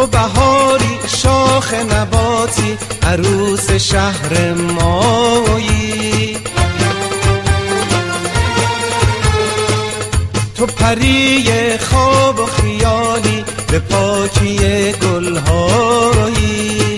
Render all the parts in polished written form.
تو بهاری شاخ نباتی عروس شهر مایی، تو پری خواب و خیالی به پاکی گلهایی،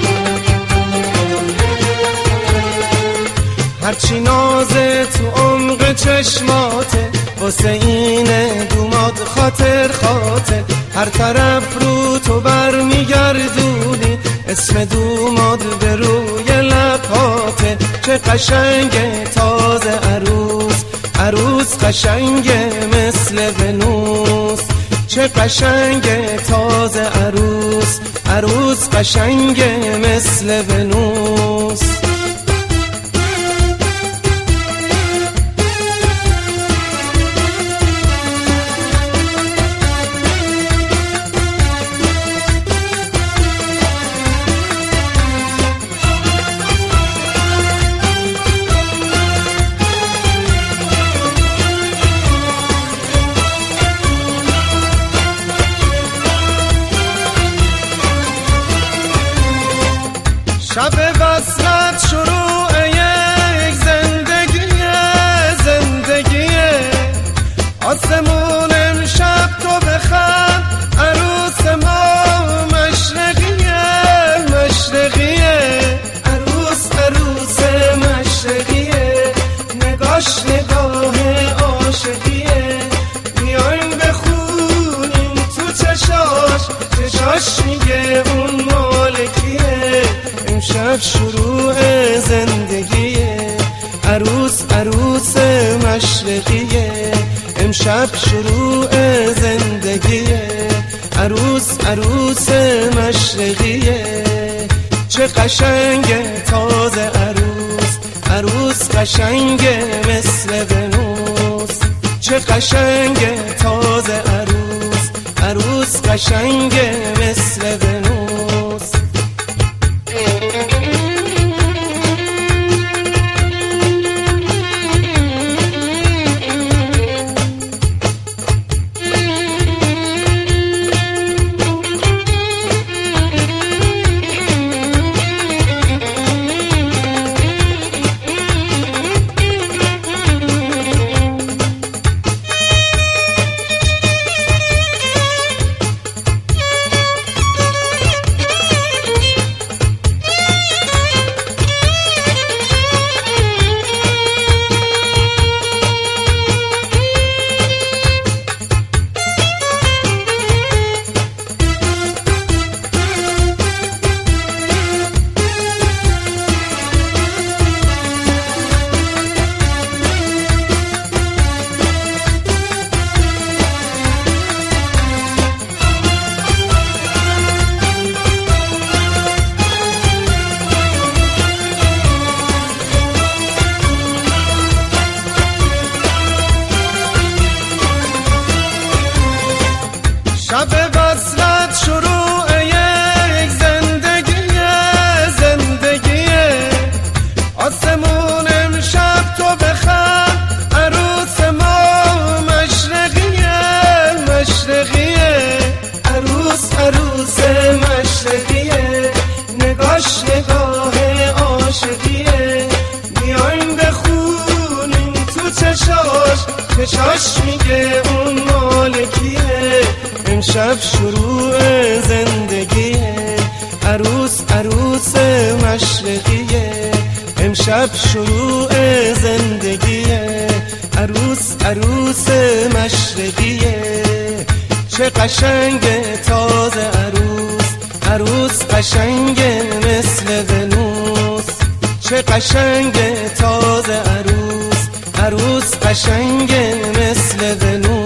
هرچی نازه تو عمق چشماته واسه اینه دوماد خاطر خاطر، هر طرف رو تو بر میگردونی اسم دوماد به روی لباته. چه قشنگه تازه عروس، عروس قشنگه مثل ونوس، چه قشنگه تازه عروس، عروس قشنگه مثل ونوس. شب وصلت شروع یک زندگیه، زندگیه آسمون امشب تو بخند، عروس ما مشرقیه، مشرقیه عروس، عروس مشرقیه، نگاش نگاه عاشقیه، بیاین بخونیم تو چشاش، چشاش میگه اون مالکیه. امشب شروع زندگیه، عروس، عروس مشرقیه، امشب شروع زندگیه، عروس، عروس مشرقیه. چه قشنگه تازه عروس، عروس قشنگه مثل ونوس، چه قشنگه تازه عروس، عروس قشنگه مثل ونوس. شب وصلت شروع یک زندگیه، زندگیه آسمون امشب تو بخند، عروس ما مشرقیه، مشرقیه عروس، عروس مشرقیه، نگاش نگاه عاشقیه، بیاین بخونیم تو چشاش، چشاش میگه اون مالکیه. امشب شروع زندگیه، عروس، عروس مشرقیه، امشب شروع زندگیه، عروس، عروس مشرقیه. چه قشنگه تازه عروس، عروس قشنگه مثل ونوس، چه قشنگه تازه عروس، عروس قشنگه مثل ونوس.